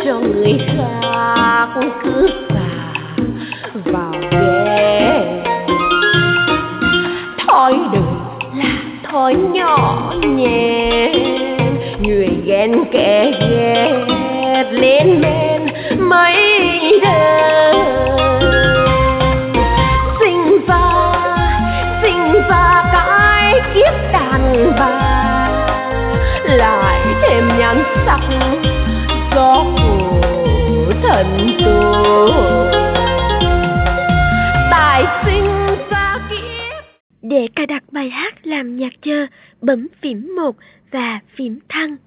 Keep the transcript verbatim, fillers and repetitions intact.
cho người khác cứ phà vào ghé. Thói đời là thói nhỏ nhẹ, người ghen kẻ ghét lên men mấy đời. Sinh ra sinh ra cái kiếp đàn bà, lại thêm nhan sắc gió của thần tô. Tài sinh ra kiếp. Để cài đặt bài hát làm nhạc chờ, bấm phím một và phím thăng.